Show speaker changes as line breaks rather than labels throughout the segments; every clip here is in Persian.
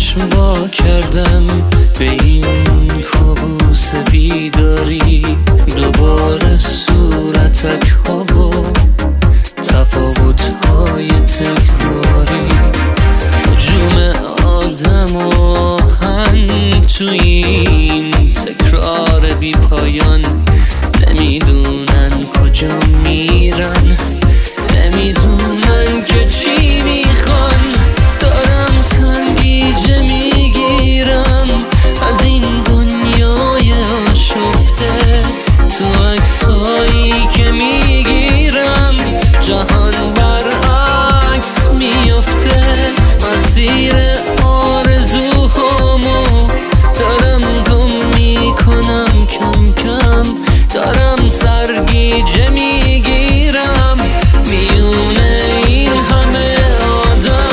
چشم وا کردم به این کابوس بیداری، دوباره صورتک ها و تفاوت های تکراری، هجوم آدم و آهن تو این تکرار بی پایان. نمیدونن کجا میرن، نمیدونن که چی میخوان. دارم سرگیجه میگیرم از این دنیای آشفته، تو عکسایی که میگیرم جهان برعکس میفته. مسیر آرزوهامو دارم گم میکنم کم کم، دارم سرگیجه میگیرم میونه این همه آدم.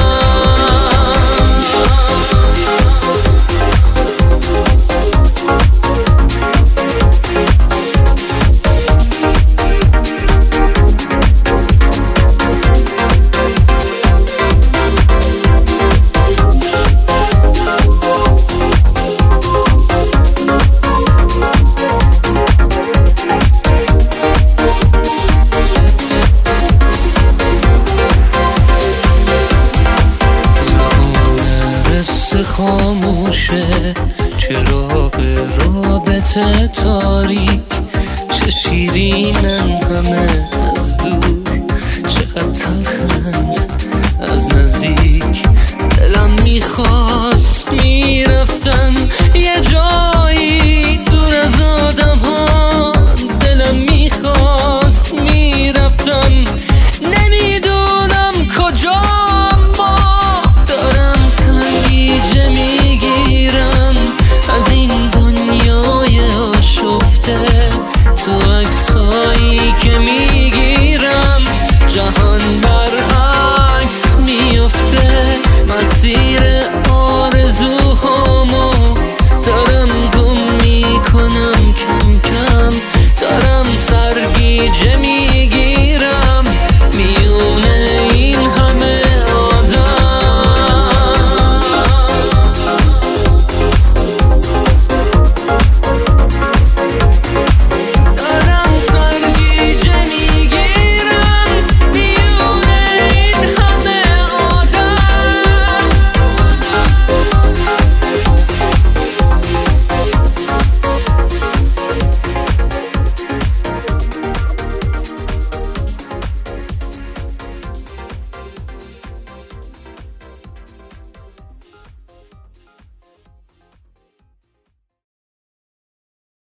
خاموشه چراغ رابطه تاریک، چه شیرینن همه از دور، چقدر تلخند از نزدیک. دلم میخواست میرفتم یه جا